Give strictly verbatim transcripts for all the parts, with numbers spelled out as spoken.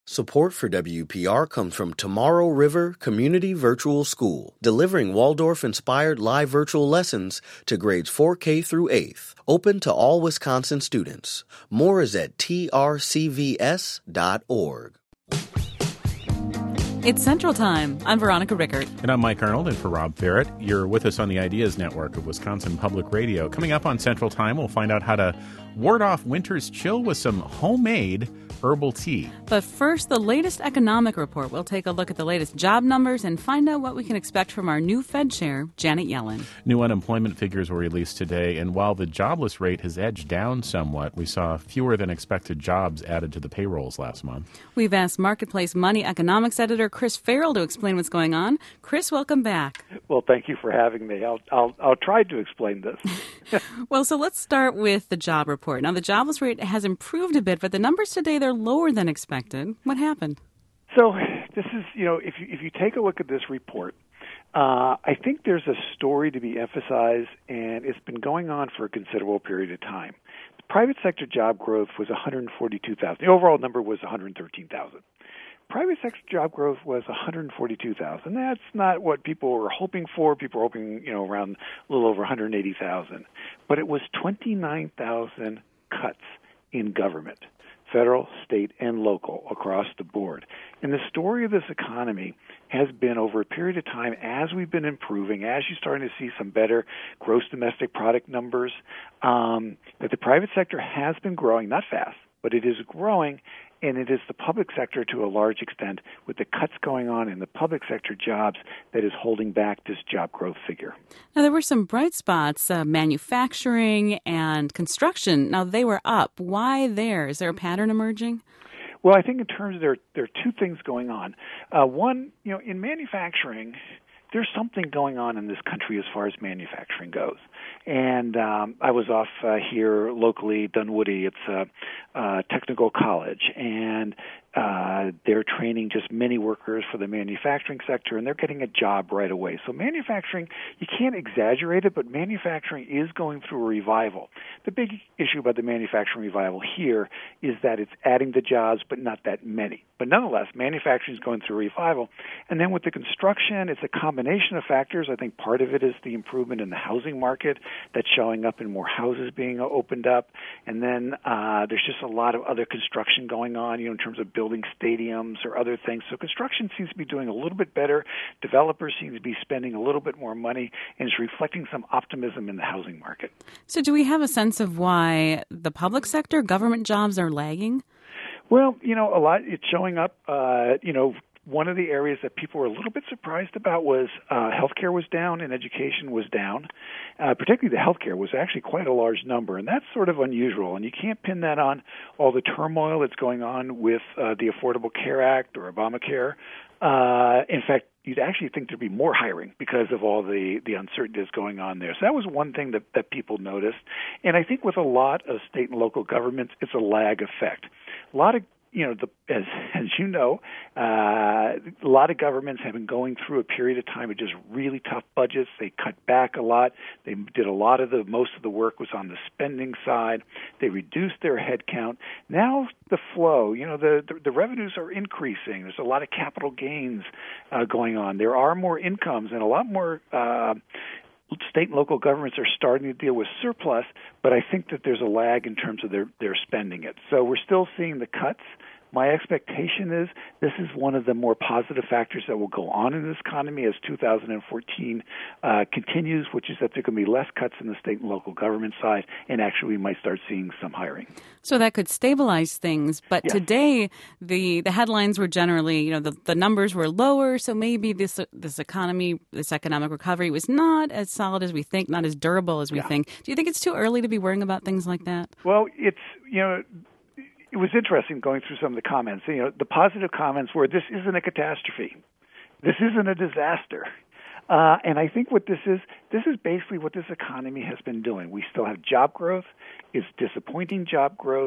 Support for W P R comes from Tomorrow River Community Virtual School, delivering Waldorf-inspired live virtual lessons to grades four K through eighth, open to all Wisconsin students. More is at T R C V S dot org. It's Central Time. I'm Veronica Rickert. And I'm Mike Arnold, and for Rob Ferret, you're with us on the Ideas Network of Wisconsin Public Radio. Coming up on Central Time, we'll find out how to ward off winter's chill with some homemade herbal tea. But first, the latest economic report. We'll take a look at the latest job numbers and find out what we can expect from our new Fed chair, Janet Yellen. New unemployment figures were released today, and while the jobless rate has edged down somewhat, we saw fewer than expected jobs added to the payrolls last month. We've asked Marketplace Money economics editor Chris Farrell to explain what's going on. Chris, welcome back. Well, thank you for having me. I'll I'll, I'll try to explain this. Well, so let's start with the job report. Now, the jobless rate has improved a bit, but the numbers today, they're lower than expected. What happened? So this is, you know, if you, if you take a look at this report, uh, I think there's a story to be emphasized, and it's been going on for a considerable period of time. The private sector job growth was one hundred forty-two thousand. The overall number was one hundred thirteen thousand. Private sector job growth was one hundred forty-two thousand. That's not what people were hoping for. People were hoping, you know, around a little over one hundred eighty thousand. But it was twenty-nine thousand cuts in government, federal, state, and local across the board. And the story of this economy has been over a period of time, as we've been improving, as you're starting to see some better gross domestic product numbers, um, that the private sector has been growing, not fast, but it is growing, and it is the public sector to a large extent, with the cuts going on in the public sector jobs, that is holding back this job growth figure. Now, there were some bright spots, uh, manufacturing and construction. Now, they were up. Why there? Is there a pattern emerging? Well, I think in terms of there, there are two things going on. Uh, one, you know, in manufacturing, there's something going on in this country as far as manufacturing goes. And um, I was off uh, here locally, Dunwoody. It's a, a technical college, and uh, they're training just many workers for the manufacturing sector, and they're getting a job right away. So manufacturing, you can't exaggerate it, but manufacturing is going through a revival. The big issue about the manufacturing revival here is that it's adding the jobs, but not that many. But nonetheless, manufacturing is going through a revival. And then with the construction, it's a combination of factors. I think part of it is the improvement in the housing market that's showing up in more houses being opened up. And then uh, there's just a lot of other construction going on, you know, in terms of building stadiums or other things. So construction seems to be doing a little bit better. Developers seem to be spending a little bit more money, and it's reflecting some optimism in the housing market. So do we have a sense of why the public sector, government jobs are lagging? Well, you know, a lot, it's showing up, uh, you know, one of the areas that people were a little bit surprised about was uh, healthcare was down and education was down. Uh, particularly the healthcare was actually quite a large number, and that's sort of unusual. And you can't pin that on all the turmoil that's going on with uh, the Affordable Care Act or Obamacare. Uh, in fact, you'd actually think there'd be more hiring because of all the, the uncertainty that's going on there. So that was one thing that, that people noticed. And I think with a lot of state and local governments, it's a lag effect. A lot of You know, the, as as you know, uh, a lot of governments have been going through a period of time of just really tough budgets. They cut back a lot. They did a lot of the, most of the work was on the spending side. They reduced their headcount. Now the flow, you know, the, the, the revenues are increasing. There's a lot of capital gains uh, going on. There are more incomes and a lot more uh state and local governments are starting to deal with surplus, but I think that there's a lag in terms of their, their spending it. So we're still seeing the cuts. My expectation is this is one of the more positive factors that will go on in this economy as two thousand fourteen uh, continues, which is that there can be less cuts in the state and local government side, and actually we might start seeing some hiring. So that could stabilize things. But yes. Today, the, the headlines were generally, you know, the, the numbers were lower, so maybe this this economy, this economic recovery was not as solid as we think, not as durable as we yeah. think. Do you think it's too early to be worrying about things like that? Well, it's, you know, it was interesting going through some of the comments. You know, the positive comments were, this isn't a catastrophe. This isn't a disaster. Uh, and I think what this is, this is basically what this economy has been doing. We still have job growth. It's disappointing job growth.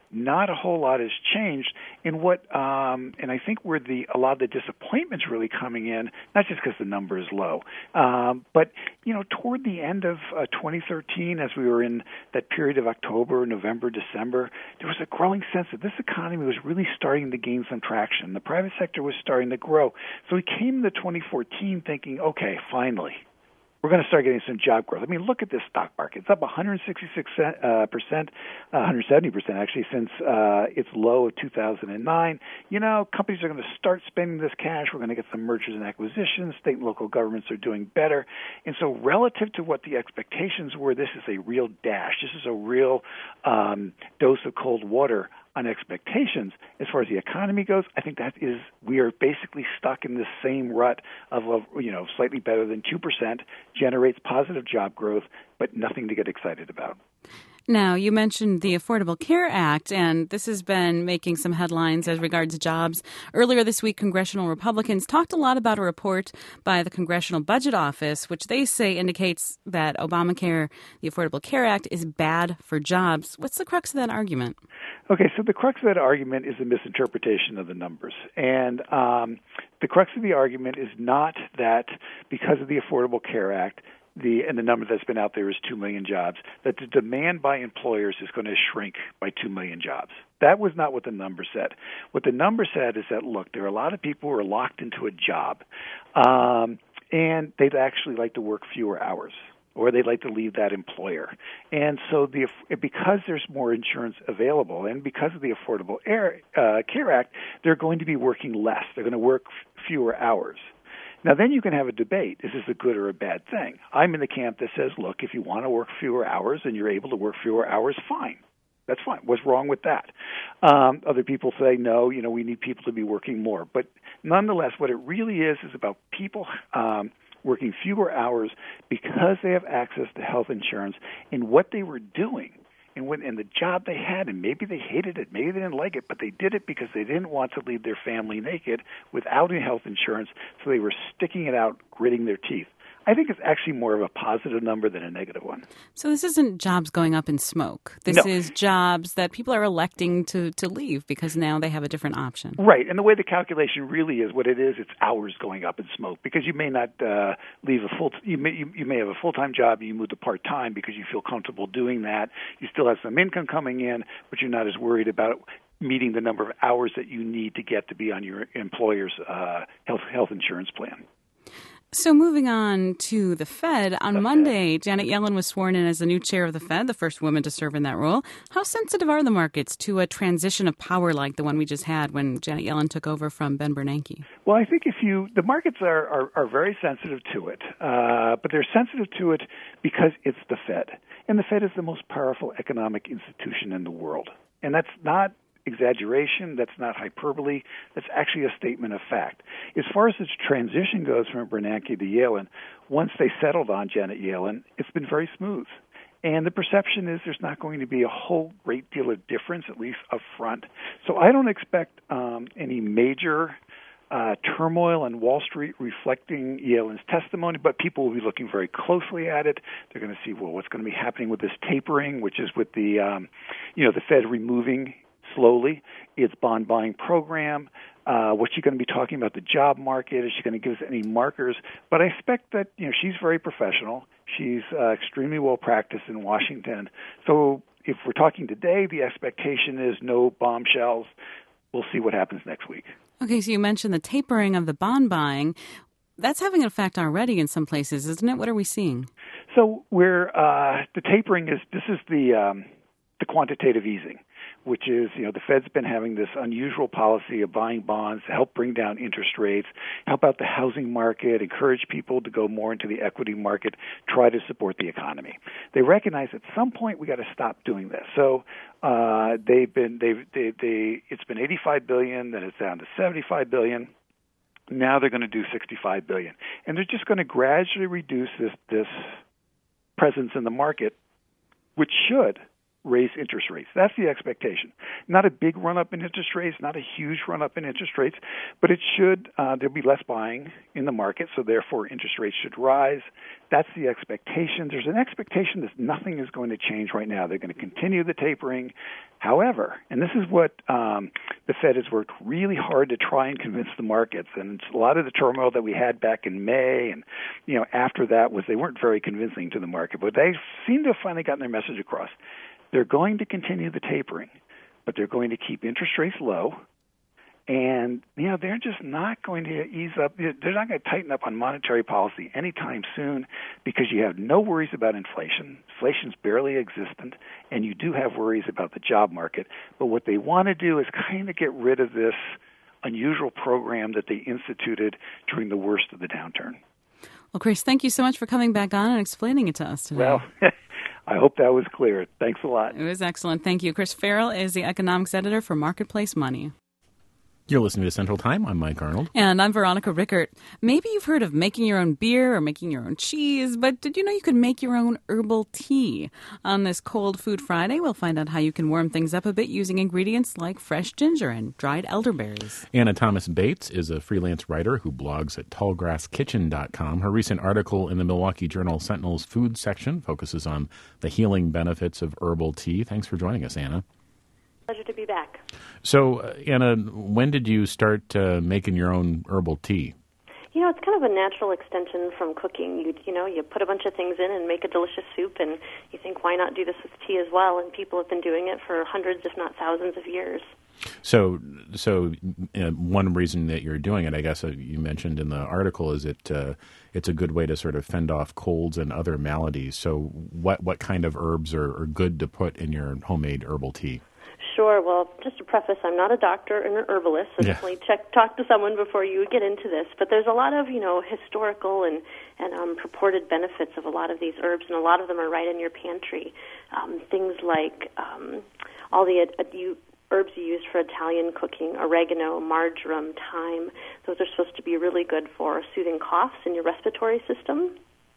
not a whole lot has changed. And what, um, and I think where the a lot of the disappointment's really coming in, not just because the number is low, um, but you know, toward the end of uh, twenty thirteen, as we were in that period of October, November, December, there was a growing sense that this economy was really starting to gain some traction. The private sector was starting to grow. So we came to twenty fourteen thinking, okay, finally, we're going to start getting some job growth. I mean, look at this stock market. It's up one hundred sixty-six percent, uh, percent, uh, one hundred seventy percent actually since uh, its low of two thousand nine. You know, companies are going to start spending this cash. We're going to get some mergers and acquisitions. State and local governments are doing better. And so relative to what the expectations were, this is a real dash. This is a real um, dose of cold water on expectations. As far as the economy goes, I think that is, we are basically stuck in this same rut of, of you know, slightly better than two percent, generates positive job growth, but nothing to get excited about. Now, you mentioned the Affordable Care Act, and this has been making some headlines as regards jobs. Earlier this week, congressional Republicans talked a lot about a report by the Congressional Budget Office, which they say indicates that Obamacare, the Affordable Care Act, is bad for jobs. What's the crux of that argument? Okay, so the crux of that argument is a misinterpretation of the numbers. And um, the crux of the argument is not that because of the Affordable Care Act, The, and the number that's been out there is two million jobs, that the demand by employers is going to shrink by two million jobs. That was not what the number said. What the number said is that, look, there are a lot of people who are locked into a job, um, and they'd actually like to work fewer hours, or they'd like to leave that employer. And so the because there's more insurance available, and because of the Affordable Air, uh, Care Act, they're going to be working less. They're going to work f- fewer hours. Now, then you can have a debate. Is this a good or a bad thing? I'm in the camp that says, look, if you want to work fewer hours and you're able to work fewer hours, fine. That's fine. What's wrong with that? Um, other people say, no, you know, we need people to be working more. But nonetheless, what it really is is about people um, working fewer hours because they have access to health insurance, and what they were doing and when and the job they had, and maybe they hated it, maybe they didn't like it, but they did it because they didn't want to leave their family naked without any health insurance, so they were sticking it out, gritting their teeth. I think it's actually more of a positive number than a negative one. So this isn't jobs going up in smoke. This no. is jobs that people are electing to, to leave because now they have a different option. Right. And the way the calculation really is, what it is, it's hours going up in smoke, because you may not uh, leave a full. You may you, you may have a full time job and you move to part time because you feel comfortable doing that. You still have some income coming in, but you're not as worried about meeting the number of hours that you need to get to be on your employer's uh, health health insurance plan. So moving on to the Fed, on okay. Monday, Janet Yellen was sworn in as the new chair of the Fed, the first woman to serve in that role. How sensitive are the markets to a transition of power like the one we just had when Janet Yellen took over from Ben Bernanke? Well, I think if you, the markets are, are, are very sensitive to it, uh, but they're sensitive to it because it's the Fed. And the Fed is the most powerful economic institution in the world. And that's not exaggeration, that's not hyperbole, that's actually a statement of fact. As far as this transition goes from Bernanke to Yellen, once they settled on Janet Yellen, it's been very smooth. And the perception is there's not going to be a whole great deal of difference, at least up front. So I don't expect um, any major uh, turmoil on Wall Street reflecting Yellen's testimony, but people will be looking very closely at it. They're going to see, well, what's going to be happening with this tapering, which is with the, um, you know, the Fed removing slowly its bond buying program. Uh, what's she going to be talking about the job market? Is she going to give us any markers? But I expect that, you know, she's very professional. She's uh, extremely well practiced in Washington. So if we're talking today, the expectation is no bombshells. We'll see what happens next week. Okay, so you mentioned the tapering of the bond buying. That's having an effect already in some places, isn't it? What are we seeing? So we're uh, the tapering is this is the um, the quantitative easing, which is, you know, the Fed's been having this unusual policy of buying bonds to help bring down interest rates, help out the housing market, encourage people to go more into the equity market, try to support the economy. They recognize at some point we got to stop doing this. So uh, they've been they've they, they it's been eighty-five billion dollars, then it's down to seventy-five billion dollars. Now they're going to do sixty-five billion dollars, and they're just going to gradually reduce this this presence in the market, which should raise interest rates. That's the expectation. Not a big run-up in interest rates, not a huge run-up in interest rates, but it should, uh, there'll be less buying in the market, so therefore interest rates should rise. That's the expectation. There's an expectation that nothing is going to change right now. They're going to continue the tapering. However, and this is what um, the Fed has worked really hard to try and convince the markets, and it's a lot of the turmoil that we had back in May and you know after that was they weren't very convincing to the market, but they seem to have finally gotten their message across. They're going to continue the tapering, but they're going to keep interest rates low. And, you know, they're just not going to ease up. They're not going to tighten up on monetary policy anytime soon because you have no worries about inflation. Inflation's barely existent, and you do have worries about the job market. But what they want to do is kind of get rid of this unusual program that they instituted during the worst of the downturn. Well, Chris, thank you so much for coming back on and explaining it to us today. Well, I hope that was clear. Thanks a lot. It was excellent. Thank you. Chris Farrell is the economics editor for Marketplace Money. You're listening to Central Time. I'm Mike Arnold. And I'm Veronica Rickert. Maybe you've heard of making your own beer or making your own cheese, but did you know you could make your own herbal tea? On this Cold Food Friday, we'll find out how you can warm things up a bit using ingredients like fresh ginger and dried elderberries. Anna Thomas Bates is a freelance writer who blogs at tall grass kitchen dot com. Her recent article in the Milwaukee Journal Sentinel's food section focuses on the healing benefits of herbal tea. Thanks for joining us, Anna. Pleasure to be back. So, uh, Anna, when did you start uh, making your own herbal tea? You know, it's kind of a natural extension from cooking. You you know, you put a bunch of things in and make a delicious soup, and you think, why not do this with tea as well? And people have been doing it for hundreds, if not thousands, of years. So, so uh, one reason that you're doing it, I guess uh, you mentioned in the article, is it uh, it's a good way to sort of fend off colds and other maladies. So, what what kind of herbs are, are good to put in your homemade herbal tea? Sure. Well, just to preface, I'm not a doctor and an herbalist, so yeah. definitely check, talk to someone before you get into this. But there's a lot of, you know, historical and, and um, purported benefits of a lot of these herbs, and a lot of them are right in your pantry. Um, things like um, all the uh, you, herbs you use for Italian cooking, oregano, marjoram, thyme. Those are supposed to be really good for soothing coughs in your respiratory system.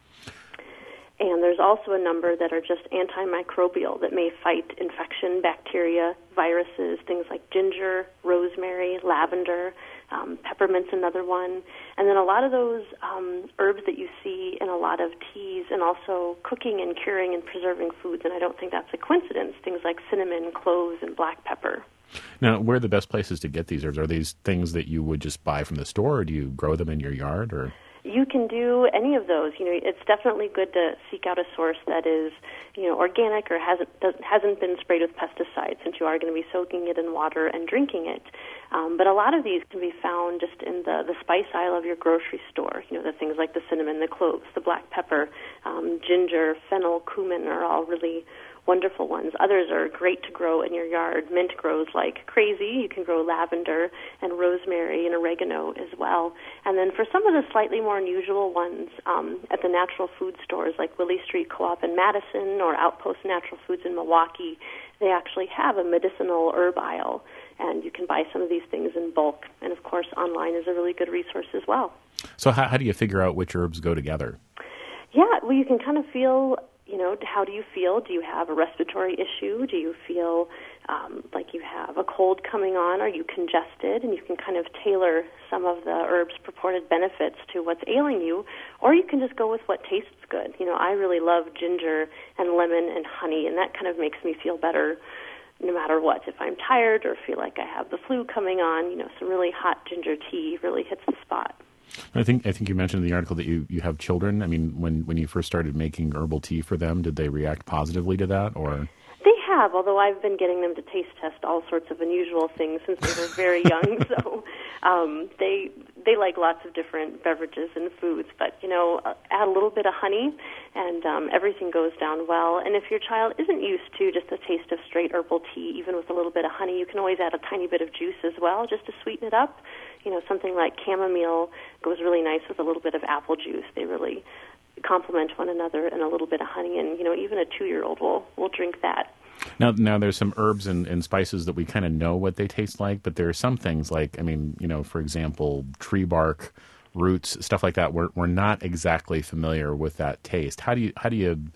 And there's also a number that are just antimicrobial that may fight infection, bacteria, viruses, things like ginger, rosemary, lavender, um, peppermint's another one. And then a lot of those um, herbs that you see in a lot of teas and also cooking and curing and preserving foods, and I don't think that's a coincidence, things like cinnamon, cloves, and black pepper. Now, where are the best places to get these herbs? Are these things that you would just buy from the store, or do you grow them in your yard, or...? You can do any of those. You know, it's definitely good to seek out a source that is, you know, organic or hasn't doesn't, hasn't been sprayed with pesticides, since you are going to be soaking it in water and drinking it. Um, but a lot of these can be found just in the, the spice aisle of your grocery store. You know, the things like the cinnamon, the cloves, the black pepper, um, ginger, fennel, cumin are all really wonderful ones. Others are great to grow in your yard. Mint grows like crazy. You can grow lavender and rosemary and oregano as well. And then for some of the slightly more unusual ones, um, at the natural food stores like Willie Street Co-op in Madison or Outpost Natural Foods in Milwaukee, they actually have a medicinal herb aisle, and you can buy some of these things in bulk. And of course, online is a really good resource as well. So how, how do you figure out which herbs go together? Yeah, well, you can kind of feel... You know, how do you feel? Do you have a respiratory issue? Do you feel um, like you have a cold coming on? Are you congested? And you can kind of tailor some of the herbs' purported benefits to what's ailing you, or you can just go with what tastes good. You know, I really love ginger and lemon and honey, and that kind of makes me feel better no matter what. If I'm tired or feel like I have the flu coming on, you know, some really hot ginger tea really hits the spot. I think I think you mentioned in the article that you, you have children. I mean, when, when you first started making herbal tea for them, did they react positively to that, or? They have, although I've been getting them to taste test all sorts of unusual things since they were very young. So um, they they like lots of different beverages and foods. But, you know, add a little bit of honey, and um, everything goes down well. And if your child isn't used to just the taste of straight herbal tea, even with a little bit of honey, you can always add a tiny bit of juice as well, just to sweeten it up. You know, something like chamomile goes really nice with a little bit of apple juice. They really complement one another, and a little bit of honey. And, you know, even a two-year-old will, will drink that. Now, now there's some herbs and, and spices that we kind of know what they taste like, but there are some things like, I mean, you know, for example, tree bark, roots, stuff like that. We're we're not exactly familiar with that taste. How do you how do you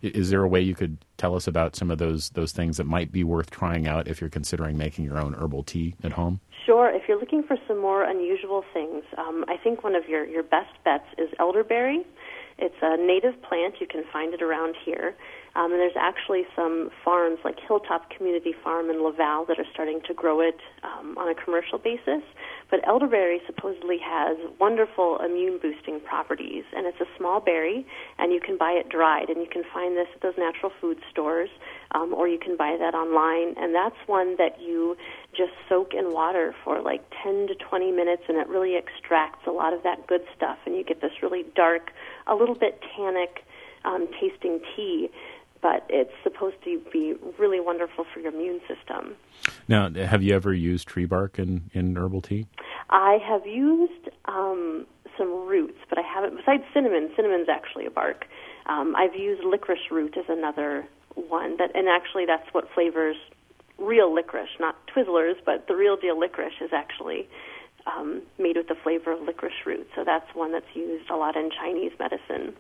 Is there a way you could tell us about some of those those things that might be worth trying out if you're considering making your own herbal tea at home? Sure. If you're looking for some more unusual things, um, I think one of your, your best bets is elderberry. It's a native plant. You can find it around here. Um, and there's actually some farms like Hilltop Community Farm in Laval that are starting to grow it um, on a commercial basis. But elderberry supposedly has wonderful immune-boosting properties, and it's a small berry, and you can buy it dried, and you can find this at those natural food stores, um, or you can buy that online. And that's one that you just soak in water for like ten to twenty minutes, and it really extracts a lot of that good stuff, and you get this really dark, a little bit tannic um, tasting tea. But it's supposed to be really wonderful for your immune system. Now, have you ever used tree bark in, in herbal tea? I have used um, some roots, but I haven't, besides cinnamon. Cinnamon's actually a bark. Um, I've used licorice root as another one, that, and actually that's what flavors real licorice, not Twizzlers, but the real deal licorice is actually um, made with the flavor of licorice root. So that's one that's used a lot in Chinese medicine.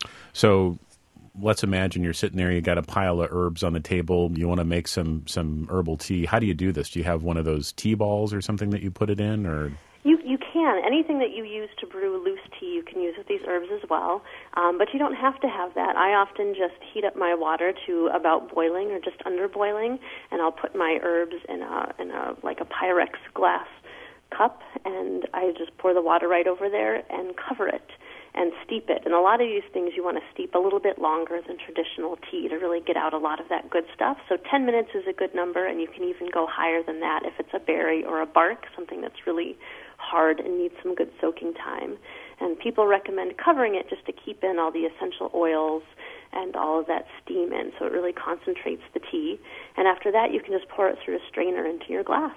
So let's imagine you're sitting there, you got a pile of herbs on the table, you want to make some, some herbal tea. How do you do this? Do you have one of those tea balls or something that you put it in? Or You you can. Anything that you use to brew loose tea, you can use with these herbs as well. Um, but you don't have to have that. I often just heat up my water to about boiling or just under boiling, and I'll put my herbs in a in a like a Pyrex glass cup, and I just pour the water right over there and cover it and steep it. And a lot of these things you want to steep a little bit longer than traditional tea to really get out a lot of that good stuff. So ten minutes is a good number, and you can even go higher than that if it's a berry or a bark, something that's really hard and needs some good soaking time. And people recommend covering it just to keep in all the essential oils and all of that steam in, so it really concentrates the tea. And after that, you can just pour it through a strainer into your glass.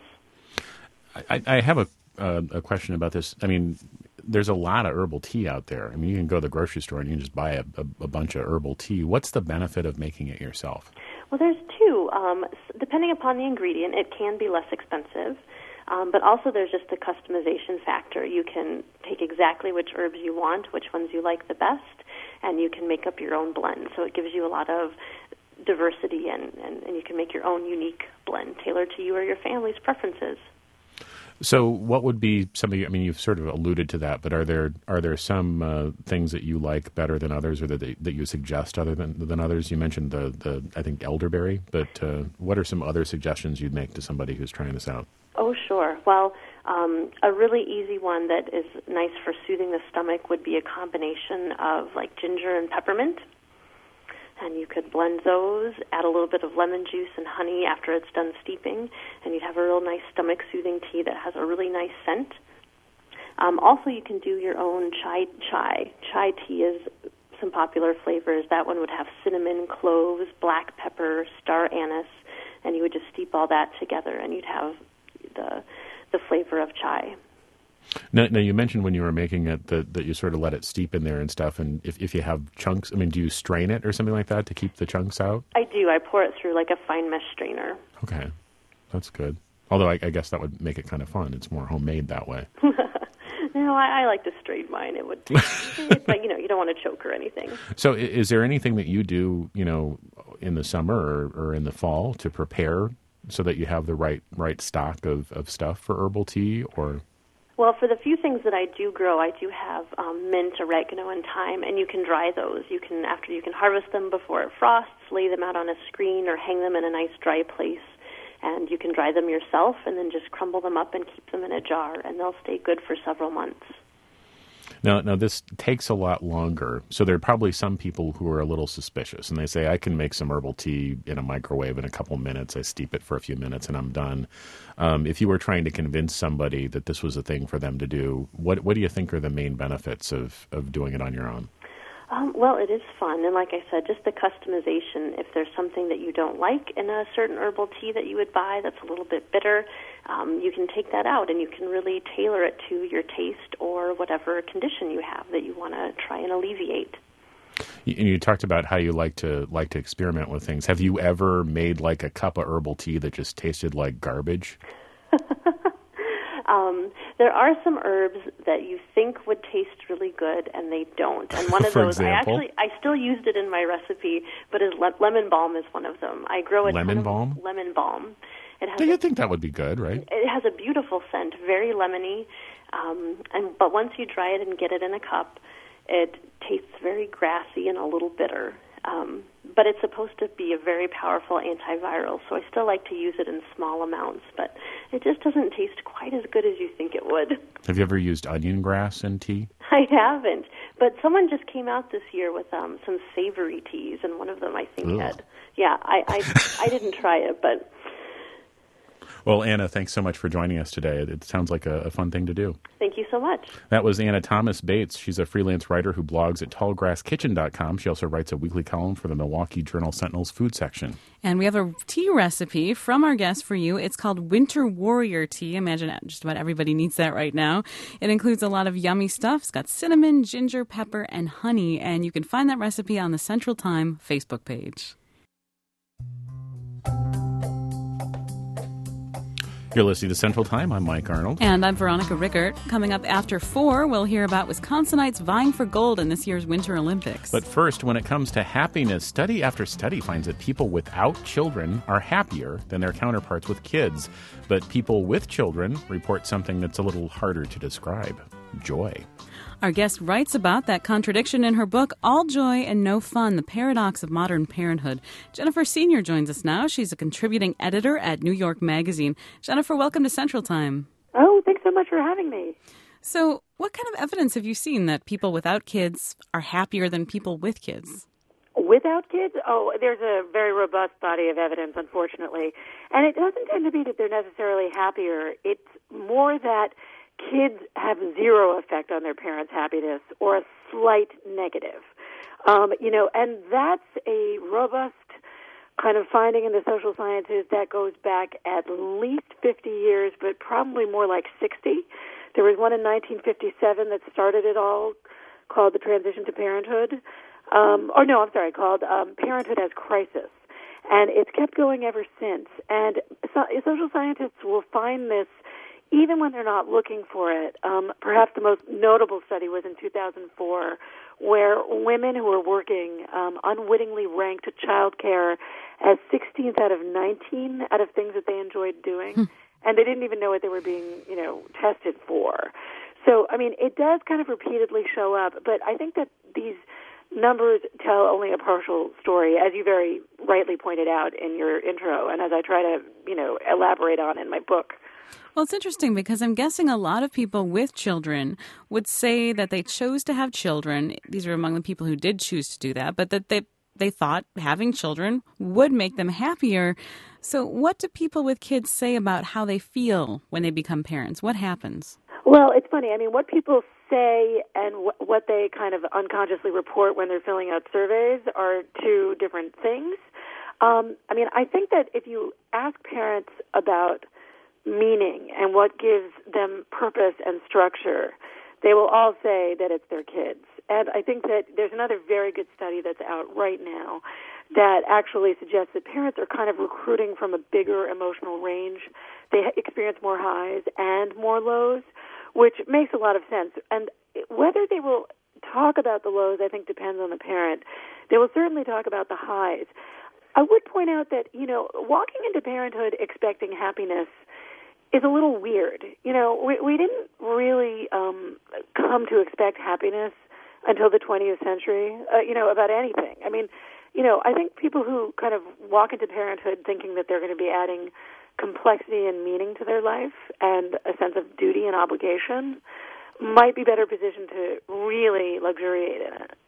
I, I have a, uh, a question about this. I mean, there's a lot of herbal tea out there. I mean, you can go to the grocery store and you can just buy a, a, a bunch of herbal tea. What's the benefit of making it yourself? Well, there's two. Um, depending upon the ingredient, it can be less expensive. Um, but also there's just the customization factor. You can take exactly which herbs you want, which ones you like the best, and you can make up your own blend. So it gives you a lot of diversity, and, and, and you can make your own unique blend tailored to you or your family's preferences. So what would be some of your, I mean, you've sort of alluded to that, but are there are there some uh, things that you like better than others, or that they, that you suggest other than than others? You mentioned the, the I think, elderberry, but uh, what are some other suggestions you'd make to somebody who's trying this out? Oh, sure. Well, um, a really easy one that is nice for soothing the stomach would be a combination of like ginger and peppermint. And you could blend those, add a little bit of lemon juice and honey after it's done steeping, and you'd have a real nice stomach-soothing tea that has a really nice scent. Um, also, you can do your own chai chai. Chai tea is some popular flavors. That one would have cinnamon, cloves, black pepper, star anise, and you would just steep all that together, and you'd have the the flavor of chai. Now, now, you mentioned when you were making it that, that you sort of let it steep in there and stuff, and if, if you have chunks, I mean, do you strain it or something like that to keep the chunks out? I do. I pour it through like a fine mesh strainer. Okay, that's good. Although I, I guess that would make it kind of fun. It's more homemade that way. No, I, I like to strain mine. It would, it's like, you know, you don't want to choke or anything. So is there anything that you do, you know, in the summer or, or in the fall to prepare so that you have the right right stock of, of stuff for herbal tea, or... Well, for the few things that I do grow, I do have um, mint, oregano, and thyme, and you can dry those. You can, after you can harvest them before it frosts, lay them out on a screen or hang them in a nice dry place, and you can dry them yourself and then just crumble them up and keep them in a jar, and they'll stay good for several months. Now, now this takes a lot longer, so there are probably some people who are a little suspicious, and they say, I can make some herbal tea in a microwave in a couple minutes. I steep it for a few minutes, and I'm done. Um, if you were trying to convince somebody that this was a thing for them to do, what what do you think are the main benefits of, of doing it on your own? Um, well, it is fun, and like I said, just the customization. If there's something that you don't like in a certain herbal tea that you would buy that's a little bit bitter, um, you can take that out, and you can really tailor it to your taste or whatever condition you have that you want to try and alleviate. And you talked about how you like to like to experiment with things. Have you ever made like a cup of herbal tea that just tasted like garbage? Um, there are some herbs that you think would taste really good, and they don't. And one of For those, example? I actually, I still used it in my recipe, but is le- lemon balm is one of them. I grow a Lemon ton of balm? lemon balm. It has Do you a, think that would be good, right? it has a beautiful scent, very lemony. Um, and but once you dry it and get it in a cup, it tastes very grassy and a little bitter. Um, but it's supposed to be a very powerful antiviral, so I still like to use it in small amounts, but it just doesn't taste quite as good as you think it would. Have you ever used onion grass in tea? I haven't, but someone just came out this year with um, some savory teas, and one of them I think Ugh. had. Yeah, I, I I didn't try it, but. Well, Anna, thanks so much for joining us today. It sounds like a, a fun thing to do. Thank you so much. That was Anna Thomas Bates. She's a freelance writer who blogs at tall grass kitchen dot com. She also writes a weekly column for the Milwaukee Journal Sentinel's food section. And we have a tea recipe from our guest for you. It's called Winter Warrior Tea. Imagine just about everybody needs that right now. It includes a lot of yummy stuff. It's got cinnamon, ginger, pepper, and honey. And you can find that recipe on the Central Time Facebook page. You're listening to Central Time. I'm Mike Arnold. And I'm Veronica Rickert. Coming up after four, we'll hear about Wisconsinites vying for gold in this year's Winter Olympics. But first, when it comes to happiness, study after study finds that people without children are happier than their counterparts with kids. But people with children report something that's a little harder to describe: joy. Our guest writes about that contradiction in her book, All Joy and No Fun, The Paradox of Modern Parenthood. Jennifer Senior joins us now. She's a contributing editor at New York Magazine. Jennifer, welcome to Central Time. Oh, thanks so much for having me. So what kind of evidence have you seen that people without kids are happier than people with kids? Without kids? Oh, there's a very robust body of evidence, unfortunately. And it doesn't tend to be that they're necessarily happier. It's more that kids have zero effect on their parents' happiness or a slight negative. Um, you know, and that's a robust kind of finding in the social sciences that goes back at least fifty years, but probably more like sixty. There was one in nineteen fifty-seven that started it all, called The Transition to Parenthood. Um, or no, I'm sorry, called um, Parenthood as Crisis. And it's kept going ever since. And so, social scientists will find this even when they're not looking for it. Um, perhaps the most notable study was in two thousand four, where women who were working um, unwittingly ranked child care as sixteenth out of nineteen out of things that they enjoyed doing, hmm. and they didn't even know what they were being, you know, tested for. So, I mean, it does kind of repeatedly show up, but I think that these numbers tell only a partial story, as you very rightly pointed out in your intro, and as I try to, you know, elaborate on in my book. Well, it's interesting because I'm guessing a lot of people with children would say that they chose to have children. These are among the people who did choose to do that, but that they they thought having children would make them happier. So what do people with kids say about how they feel when they become parents? What happens? Well, it's funny. I mean, what people say and wh- what they kind of unconsciously report when they're filling out surveys are two different things. Um, I mean, I think that if you ask parents about meaning and what gives them purpose and structure, they will all say that it's their kids. And I think that there's another very good study that's out right now that actually suggests that parents are kind of recruiting from a bigger emotional range. They experience more highs and more lows, which makes a lot of sense. And whether they will talk about the lows, I think, depends on the parent. They will certainly talk about the highs. I would point out that, you know, walking into parenthood expecting happiness is a little weird. You know, we, we didn't really um, come to expect happiness until the twentieth century, uh, you know, about anything. I mean, you know, I think people who kind of walk into parenthood thinking that they're going to be adding complexity and meaning to their life and a sense of duty and obligation might be better positioned to really luxuriate in it.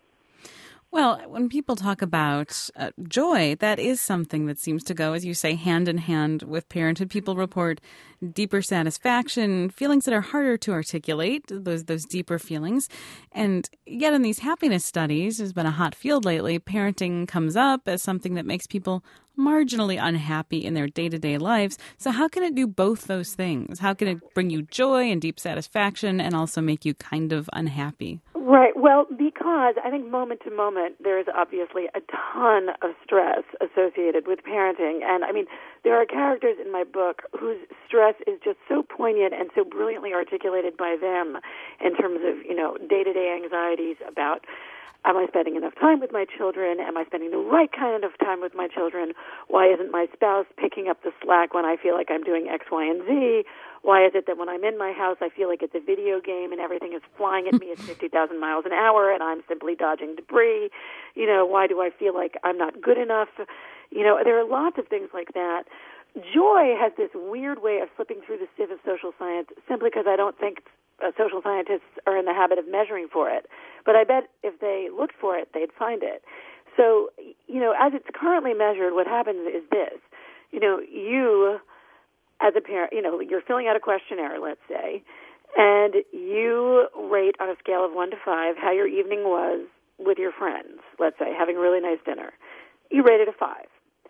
Well, when people talk about uh, joy, that is something that seems to go, as you say, hand in hand with parenthood. People report deeper satisfaction, feelings that are harder to articulate, those those deeper feelings. And yet in these happiness studies, there's been a hot field lately, parenting comes up as something that makes people marginally unhappy in their day-to-day lives. So how can it do both those things? How can it bring you joy and deep satisfaction and also make you kind of unhappy? Right. Well, because I think moment to moment there is obviously a ton of stress associated with parenting. And, I mean, there are characters in my book whose stress is just so poignant and so brilliantly articulated by them in terms of, you know, day-to-day anxieties about, am I spending enough time with my children? Am I spending the right kind of time with my children? Why isn't my spouse picking up the slack when I feel like I'm doing X, Y, and Z? Why is it that when I'm in my house, I feel like it's a video game and everything is flying at me at fifty thousand miles an hour and I'm simply dodging debris? You know, why do I feel like I'm not good enough? You know, there are lots of things like that. Joy has this weird way of slipping through the sieve of social science simply because I don't think uh, social scientists are in the habit of measuring for it. But I bet if they looked for it, they'd find it. So, you know, as it's currently measured, what happens is this. You know, you... as a parent, you know, you're filling out a questionnaire, let's say, and you rate on a scale of one to five how your evening was with your friends, let's say, having a really nice dinner. You rate it a five.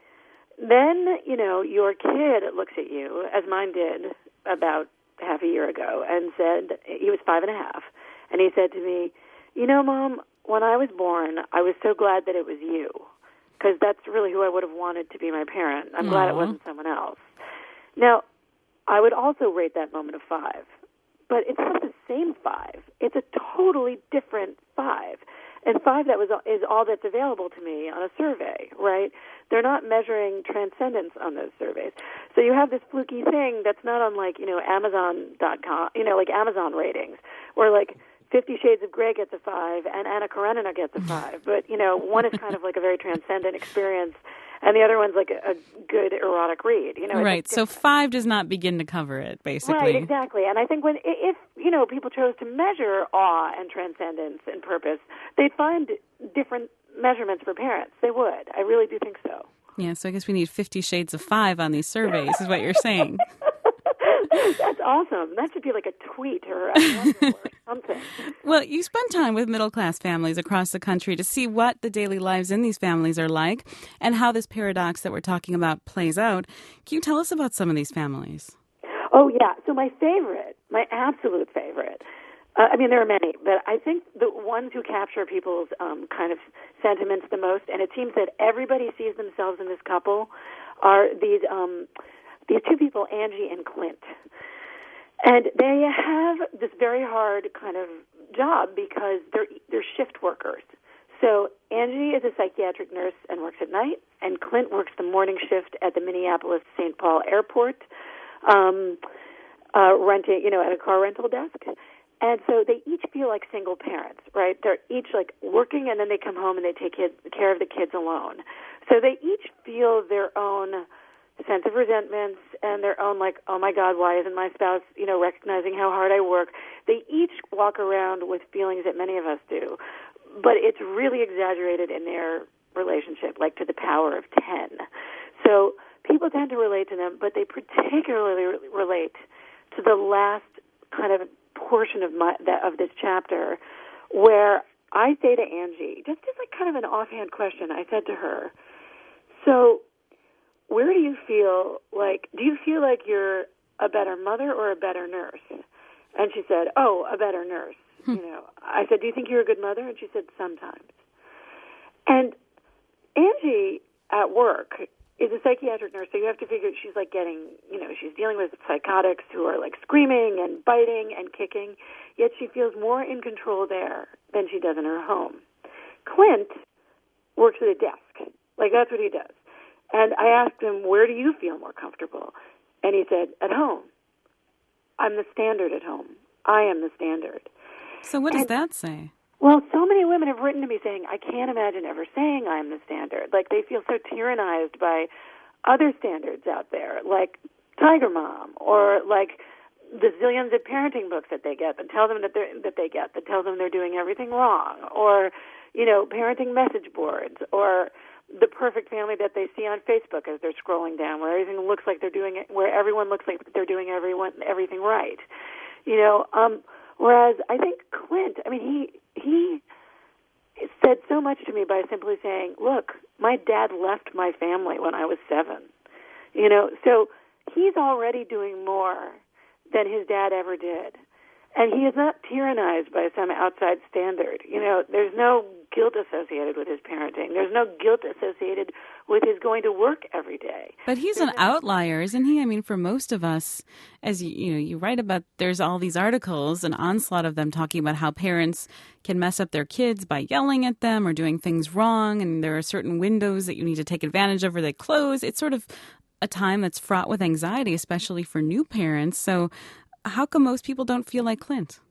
Then, you know, your kid looks at you, as mine did about half a year ago, and said, he was five and a half, and he said to me, you know, Mom, when I was born, I was so glad that it was you, because that's really who I would have wanted to be my parent. I'm Aww. glad it wasn't someone else. Now, I would also rate that moment a five, but it's not the same five. It's a totally different five. And five that was is all that's available to me on a survey, right? They're not measuring transcendence on those surveys. So you have this fluky thing that's not unlike, you know, Amazon dot com, you know, like Amazon ratings, where like Fifty Shades of Grey gets a five and Anna Karenina gets a five. But, you know, one is kind of like a very transcendent experience, and the other one's like a, a good erotic read. You know, right. So five does not begin to cover it, basically. Right, exactly. And I think when if, you know, people chose to measure awe and transcendence and purpose, they'd find different measurements for parents. They would. I really do think so. Yeah, so I guess we need Fifty Shades of Five on these surveys, is what you're saying. That's awesome. That should be like a tweet or a or something. Well, you spend time with middle-class families across the country to see what the daily lives in these families are like and how this paradox that we're talking about plays out. Can you tell us about some of these families? Oh, yeah. So my favorite, my absolute favorite, uh, I mean, there are many, but I think the ones who capture people's um, kind of sentiments the most, and it seems that everybody sees themselves in this couple, are these... Um, These two people, Angie and Clint, and they have this very hard kind of job because they're they're shift workers. So Angie is a psychiatric nurse and works at night, and Clint works the morning shift at the Minneapolis Saint Paul Airport, um, uh, renting, you know, at a car rental desk. And so they each feel like single parents, right? They're each like working, and then they come home and they take kids, care of the kids alone. So they each feel their own sense of resentments and their own like, oh my God, why isn't my spouse, you know, recognizing how hard I work? They each walk around with feelings that many of us do, but it's really exaggerated in their relationship, like to the power of ten. So people tend to relate to them, but they particularly relate to the last kind of portion of my that, of this chapter, where I say to Angie, just as like kind of an offhand question, I said to her, so where do you feel like, do you feel like you're a better mother or a better nurse? And she said, oh, a better nurse. Hmm. You know, I said, do you think you're a good mother? And she said, sometimes. And Angie at work is a psychiatric nurse, so you have to figure she's like getting, you know, she's dealing with psychotics who are like screaming and biting and kicking, yet she feels more in control there than she does in her home. Clint works at a desk. Like, that's what he does. And I asked him, where do you feel more comfortable? And he said, at home. I'm the standard at home. I am the standard. So what does and, that say? Well, so many women have written to me saying, I can't imagine ever saying I'm the standard. Like, they feel so tyrannized by other standards out there, like Tiger Mom, or like the zillions of parenting books that they get that tell them that, they're, that they get, that tell them they're doing everything wrong, or, you know, parenting message boards, or the perfect family that they see on Facebook as they're scrolling down, where everything looks like they're doing it, where everyone looks like they're doing everyone everything right. You know, um, whereas I think Clint, I mean, he he said so much to me by simply saying, look, my dad left my family when I was seven. You know, so he's already doing more than his dad ever did. And he is not tyrannized by some outside standard. You know, there's no guilt associated with his parenting. There's no guilt associated with his going to work every day. But he's an outlier, isn't he? I mean, for most of us, as you, you know, you write about, there's all these articles, an onslaught of them talking about how parents can mess up their kids by yelling at them or doing things wrong, and there are certain windows that you need to take advantage of or they close. It's sort of a time that's fraught with anxiety, especially for new parents. So how come most people don't feel like Clint?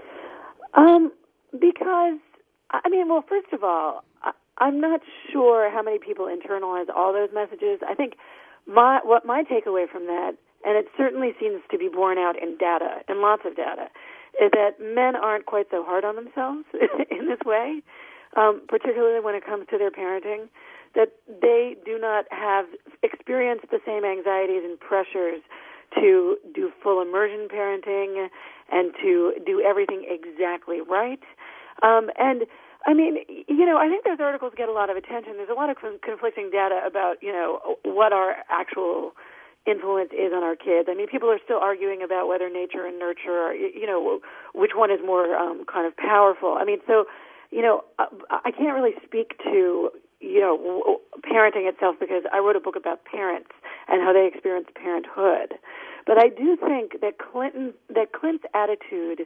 Um, because, I mean, well, first of all, I, I'm not sure how many people internalize all those messages. I think my what my takeaway from that, and it certainly seems to be borne out in data, in lots of data, is that men aren't quite so hard on themselves in this way, um, particularly when it comes to their parenting, that they do not have experienced the same anxieties and pressures to do full immersion parenting and to do everything exactly right. Um, and, I mean, you know, I think those articles get a lot of attention. There's a lot of conflicting data about, you know, what our actual influence is on our kids. I mean, people are still arguing about whether nature and nurture are, you know, which one is more um, kind of powerful. I mean, so, you know, I can't really speak to, you know, parenting itself because I wrote a book about parents and how they experience parenthood. But I do think that Clinton, that Clint's attitude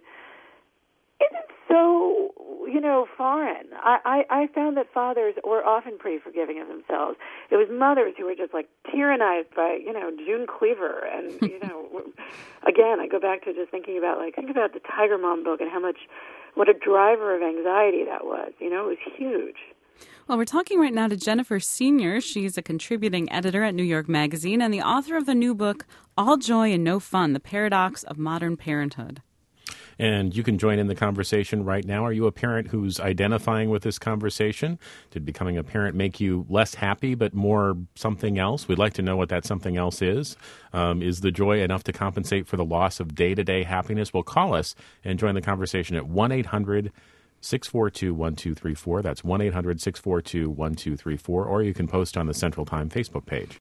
isn't so, you know, foreign. I, I, I found that fathers were often pretty forgiving of themselves. It was mothers who were just like tyrannized by, you know, June Cleaver. And, you know, again, I go back to just thinking about, like, think about the Tiger Mom book and how much, what a driver of anxiety that was. You know, it was huge. Well, we're talking right now to Jennifer Senior. She's a contributing editor at New York Magazine and the author of the new book, All Joy and No Fun, The Paradox of Modern Parenthood. And you can join in the conversation right now. Are you a parent who's identifying with this conversation? Did becoming a parent make you less happy but more something else? We'd like to know what that something else is. Um, is the joy enough to compensate for the loss of day-to-day happiness? Well, call us and join the conversation at one eight hundred six four two one two three four. That's one eight hundred six four two one two three four. Or you can post on the Central Time Facebook page.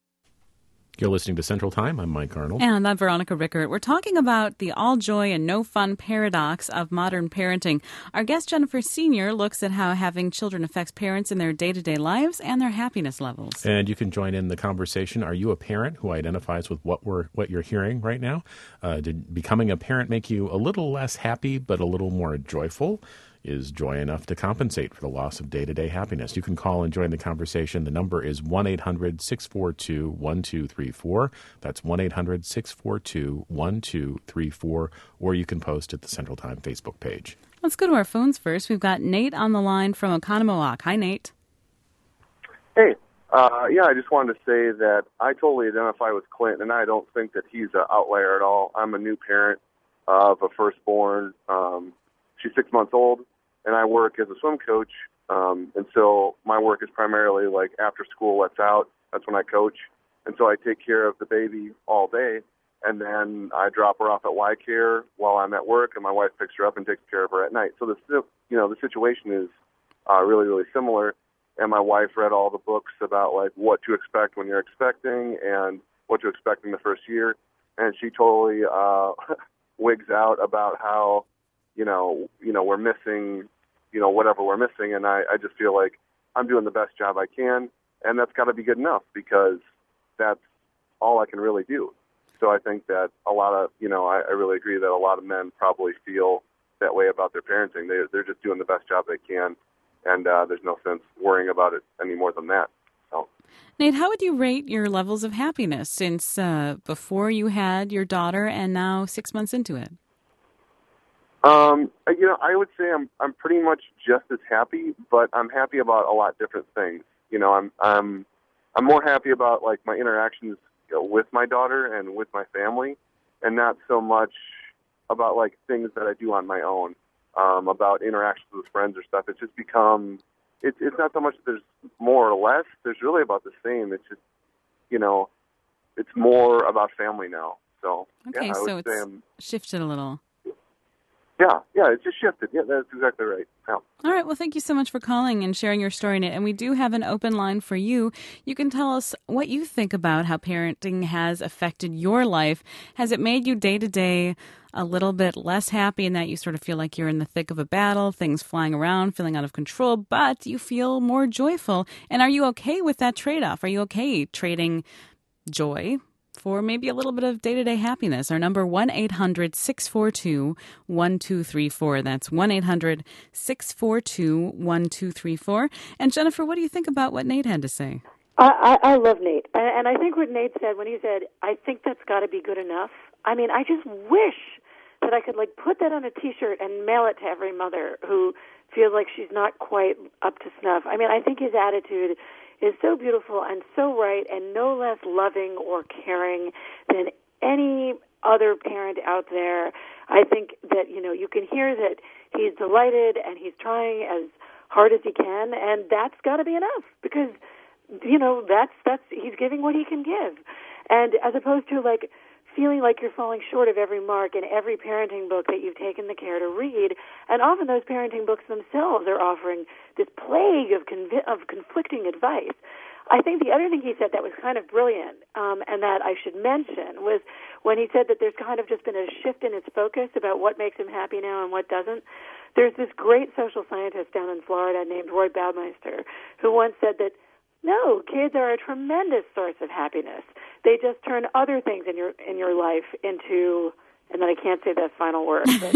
You're listening to Central Time. I'm Mike Arnold. And I'm Veronica Rickert. We're talking about the all joy and no fun paradox of modern parenting. Our guest, Jennifer Senior, looks at how having children affects parents in their day-to-day lives and their happiness levels. And you can join in the conversation. Are you a parent who identifies with what we're what you're hearing right now? Uh, did becoming a parent make you a little less happy but a little more joyful? Is joy enough to compensate for the loss of day-to-day happiness? You can call and join the conversation. The number is one eight hundred six four two one two three four. That's one eight hundred six four two one two three four. Or you can post at the Central Time Facebook page. Let's go to our phones first. We've got Nate on the line from Oconomowoc. Hi, Nate. Hey. Uh, yeah, I just wanted to say that I totally identify with Clint, and I don't think that he's an outlier at all. I'm a new parent of a firstborn. Um, she's six months old. And I work as a swim coach, um, and so my work is primarily like after school lets out. That's when I coach, and so I take care of the baby all day, and then I drop her off at Y Care while I'm at work, and my wife picks her up and takes care of her at night. So the you know the situation is uh, really really similar. And my wife read all the books about like what to expect when you're expecting and what to expect in the first year, and she totally uh, wigs out about how you know you know we're missing. you know, whatever we're missing. And I, I just feel like I'm doing the best job I can. And that's got to be good enough because that's all I can really do. So I think that a lot of, you know, I, I really agree that a lot of men probably feel that way about their parenting. They, they're just doing the best job they can. And uh, there's no sense worrying about it any more than that. So. Nate, how would you rate your levels of happiness since uh, before you had your daughter and now six months into it? Um, you know, I would say I'm I'm pretty much just as happy, but I'm happy about a lot different things. You know, I'm I'm I'm more happy about like my interactions you know, with my daughter and with my family, and not so much about like things that I do on my own. Um, about interactions with friends or stuff. It's just become. It's it's not so much that there's more or less. There's really about the same. It's just, you know, it's more about family now. So okay, yeah, I so would it's say I'm, shifted a little. Yeah, yeah, it just shifted. Yeah, that's exactly right. Yeah. All right. Well, thank you so much for calling and sharing your story, Nate. And we do have an open line for you. You can tell us what you think about how parenting has affected your life. Has it made you day to day a little bit less happy in that you sort of feel like you're in the thick of a battle, things flying around, feeling out of control, but you feel more joyful? And are you okay with that trade-off? Are you okay trading joy for maybe a little bit of day-to-day happiness? Our number, one eight hundred six four two one two three four. That's one eight hundred six four two one two three four. And Jennifer, what do you think about what Nate had to say? I, I, I love Nate. And, and I think what Nate said when he said, I think that's got to be good enough. I mean, I just wish that I could, like, put that on a T-shirt and mail it to every mother who feels like she's not quite up to snuff. I mean, I think his attitude is so beautiful and so right and no less loving or caring than any other parent out there. I think that, you know, you can hear that he's delighted and he's trying as hard as he can, and that's got to be enough because, you know, that's, that's, he's giving what he can give. And as opposed to, like, feeling like you're falling short of every mark in every parenting book that you've taken the care to read. And often those parenting books themselves are offering this plague of convi- of conflicting advice. I think the other thing he said that was kind of brilliant, um, and that I should mention, was when he said that there's kind of just been a shift in its focus about what makes him happy now and what doesn't. There's this great social scientist down in Florida named Roy Baumeister who once said that, no, kids are a tremendous source of happiness. They just turn other things in your in your life into, and then I can't say that final word. But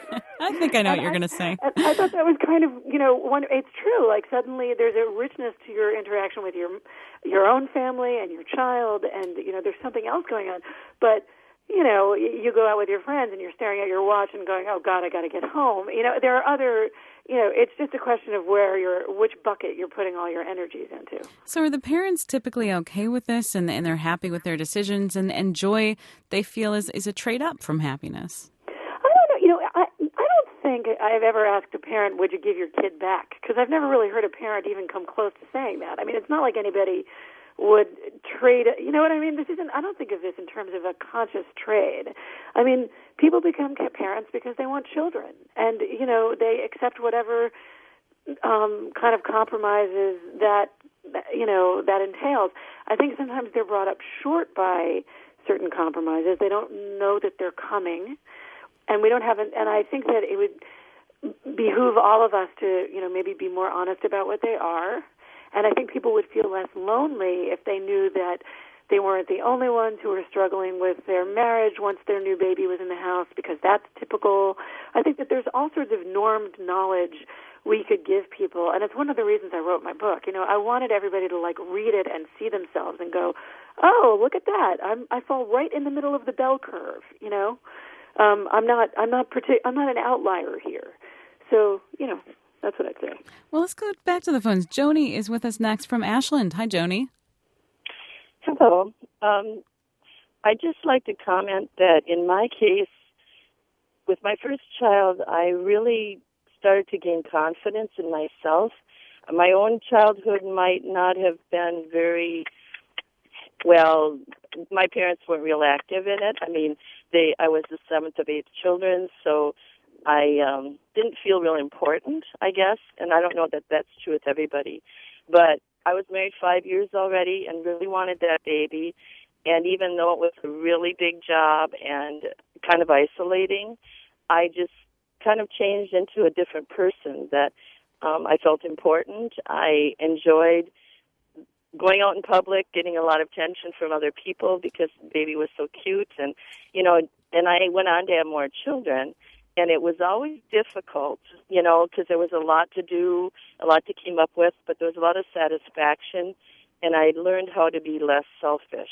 I think I know what you're going to say. I, I thought that was kind of, you know, one. It's true. Like suddenly there's a richness to your interaction with your your own family and your child, and you know there's something else going on. But you know, you go out with your friends and you're staring at your watch and going, "Oh God, I got to get home." You know, there are other. You know, it's just a question of where you're, which bucket you're putting all your energies into. So are the parents typically okay with this and, and they're happy with their decisions and, and joy they feel is, is a trade up from happiness? I don't know. You know, I, I don't think I've ever asked a parent, would you give your kid back? Because I've never really heard a parent even come close to saying that. I mean, it's not like anybody would trade, you know what I mean? This isn't, I don't think of this in terms of a conscious trade. I mean, people become parents because they want children, and, you know, they accept whatever um, kind of compromises that, you know, that entails. I think sometimes they're brought up short by certain compromises. They don't know that they're coming, and we don't have, an, and I think that it would behoove all of us to, you know, maybe be more honest about what they are. And I think people would feel less lonely if they knew that they weren't the only ones who were struggling with their marriage once their new baby was in the house, because that's typical. I think that there's all sorts of normed knowledge we could give people, and it's one of the reasons I wrote my book. You know, I wanted everybody to, like, read it and see themselves and go, oh, look at that. I'm, I fall right in the middle of the bell curve, you know. Um, I'm not, I'm not, partic- I'm not an outlier here. So, you know, that's what I'd say. Well, let's go back to the phones. Joni is with us next from Ashland. Hi, Joni. Hello. Um, I'd just like to comment that in my case, with my first child, I really started to gain confidence in myself. My own childhood might not have been very, well, my parents weren't real active in it. I mean, they I was the seventh of eight children, so I um, didn't feel real important, I guess, and I don't know that that's true with everybody. But I was married five years already and really wanted that baby, and even though it was a really big job and kind of isolating, I just kind of changed into a different person that um, I felt important. I enjoyed going out in public, getting a lot of attention from other people because the baby was so cute, and, you know, and I went on to have more children. And it was always difficult, you know, because there was a lot to do, a lot to keep up with, but there was a lot of satisfaction, and I learned how to be less selfish.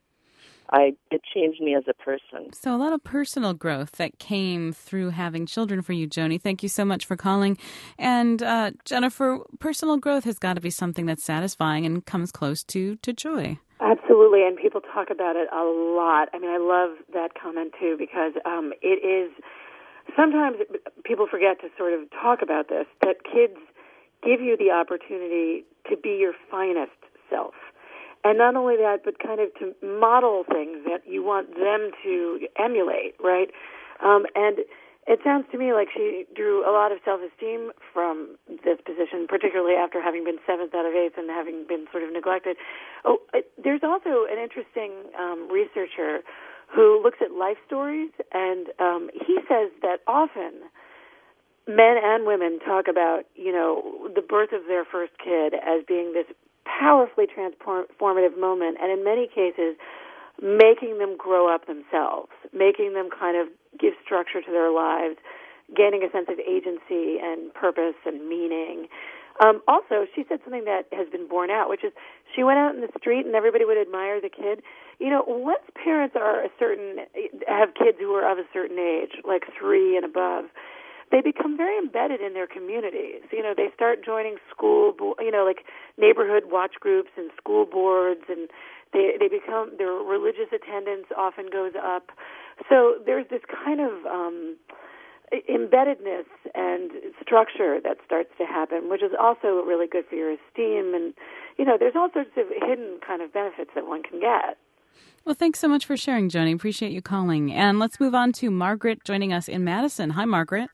I it changed me as a person. So a lot of personal growth that came through having children for you, Joni. Thank you so much for calling. And uh, Jennifer, personal growth has got to be something that's satisfying and comes close to, to joy. Absolutely, and people talk about it a lot. I mean, I love that comment, too, because um, it is... Sometimes people forget to sort of talk about this, that kids give you the opportunity to be your finest self. And not only that, but kind of to model things that you want them to emulate, right? Um, and It sounds to me like she drew a lot of self-esteem from this position, particularly after having been seventh out of eighth and having been sort of neglected. Oh, it, there's also an interesting um, researcher who looks at life stories, and um, he says that often men and women talk about, you know, the birth of their first kid as being this powerfully transformative moment, and in many cases making them grow up themselves, making them kind of give structure to their lives, gaining a sense of agency and purpose and meaning. Um, also, she said something that has been borne out, which is she went out in the street and everybody would admire the kid. You know, once parents are a certain, have kids who are of a certain age, like three and above, they become very embedded in their communities. You know, they start joining school, you know, like neighborhood watch groups and school boards, and they they become, their religious attendance often goes up. So there's this kind of um, embeddedness and structure that starts to happen, which is also really good for your esteem. And, you know, there's all sorts of hidden kind of benefits that one can get. Well, thanks so much for sharing, Joni. Appreciate you calling. And let's move on to Margaret joining us in Madison. Hi, Margaret.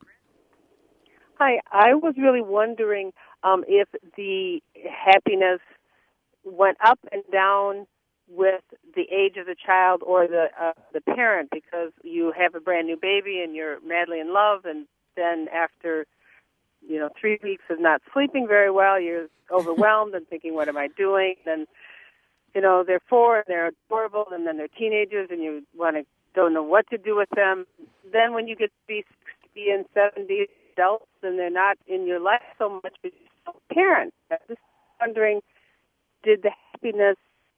Hi. I was really wondering um, if the happiness went up and down with the age of the child or the uh, the parent, because you have a brand new baby and you're madly in love, and then after, you know, three weeks of not sleeping very well, you're overwhelmed and thinking, what am I doing? And, you know, they're four and they're adorable, and then they're teenagers and you want to don't know what to do with them. Then when you get to be sixty and seventy adults and they're not in your life so much, but you're still a parent. I'm just wondering, did the happiness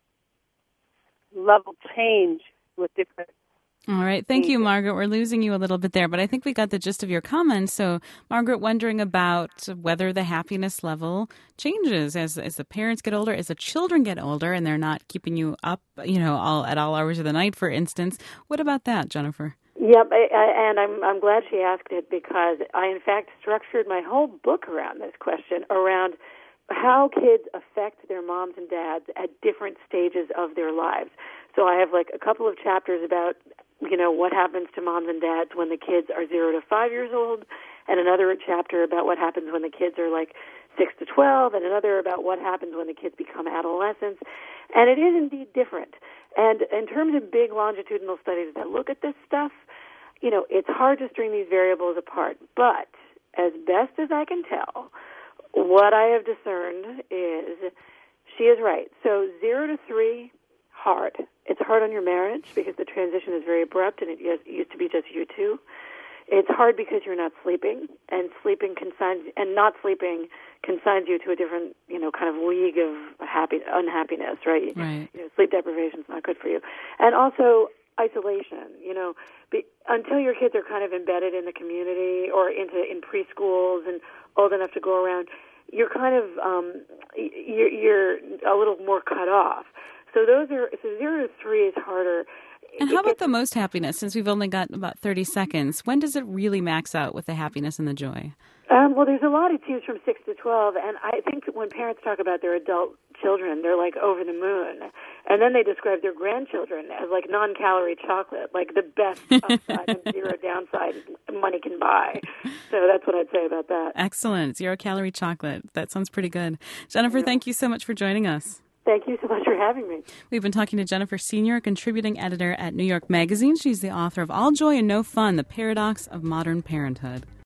level change with different... All right. Thank you, Margaret. We're losing you a little bit there, but I think we got the gist of your comments. So, Margaret, wondering about whether the happiness level changes as as the parents get older, as the children get older, and they're not keeping you up, you know, all at all hours of the night, for instance. What about that, Jennifer? Yep, I, I, and I'm I'm glad she asked it, because I, in fact, structured my whole book around this question, around how kids affect their moms and dads at different stages of their lives. So I have like a couple of chapters about, you know, what happens to moms and dads when the kids are zero to five years old, and another chapter about what happens when the kids are like six to twelve, and another about what happens when the kids become adolescents. And it is indeed different. And in terms of big longitudinal studies that look at this stuff, you know, it's hard to string these variables apart. But as best as I can tell, what I have discerned is she is right. So zero to three, hard. It's hard on your marriage because the transition is very abrupt and it used to be just you two. It's hard because you're not sleeping, and sleeping consigns, and not sleeping consigns you to a different, you know, kind of league of happy, unhappiness, right? Right. You know, sleep deprivation is not good for you. And also isolation, you know, be, until your kids are kind of embedded in the community or into in preschools and old enough to go around, you're kind of um, you're, you're a little more cut off. So those are so zero to three is harder. And how about the most happiness? Since we've only got about thirty seconds, when does it really max out with the happiness and the joy? Um, well, there's a lot to choose from six to twelve, and I think when parents talk about their adult children, they're like over the moon. And then they describe their grandchildren as like non-calorie chocolate, like the best upside and zero downside money can buy. So that's what I'd say about that. Excellent. Zero-calorie chocolate. That sounds pretty good. Jennifer, yeah. Thank you so much for joining us. Thank you so much for having me. We've been talking to Jennifer Senior, a contributing editor at New York Magazine. She's the author of All Joy and No Fun, The Paradox of Modern Parenthood.